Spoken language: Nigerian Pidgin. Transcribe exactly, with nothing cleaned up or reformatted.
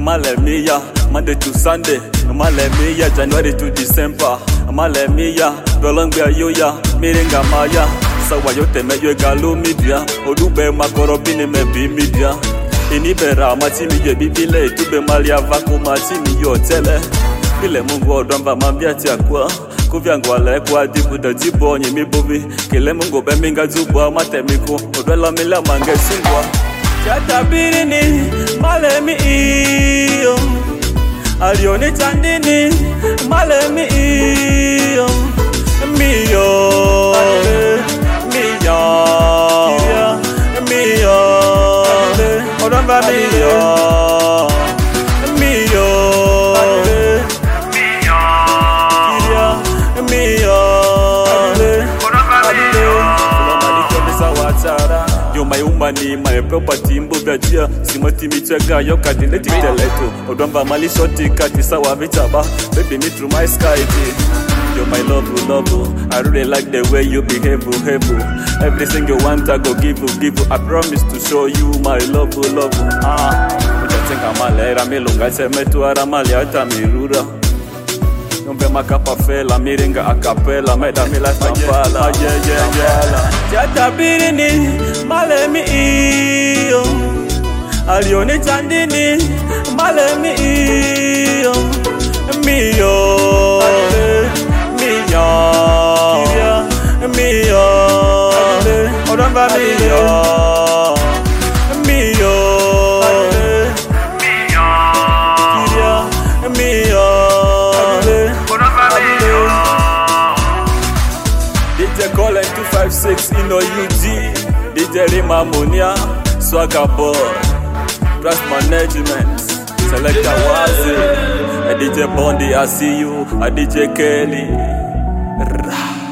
Malemia, Monday to Sunday, Malemia, January to December, Malemia, Belonga Yoya, Miringa Maya, Sawayote Meyo Galu Media, Odube Makorobini Mebi Media, Inibera, Matimi Bibile, Tube Malia Vaku Matimi Yotele, Ile Mungu Odamba Mambia Tiakwa, Kuviangwale, Kwa Dibu the Dibo, Yimibovi, Kile Mungu Beminga Zubwa, Matemiko, Odela Mila Mange Singwa. Chatabirini, malemi iyo Alioni chandini, malemi iyo Miyo, miyo, miyo Odamba miyo, miyo, miyo, miyo Odamba miyo Yo my umani, my property mbugajia Simoti michega, yo kadineti teleto Odamba mali shoti kati sawa vitaba Baby me through my sky Yo my love, love I really like the way you behave, behave Everything you want I go give you, give you I promise to show you my love, love Ah, ujatenga malera milunga Semetu aramali hata mirura Nombe makapa fela, miringa akapela Meda mila stampala, yeah, yeah, yeah Chatabirini, malemi iyo Alioni chandini, malemi iyo Miyo, miyo, miyo Odamba miyo, miyo, miyo, miyo D J Colin two five six Ino U G D J Rima Monia Swagger Boy Trust Management Selector Wazi D J Bondi I see you D J Kelly Rah.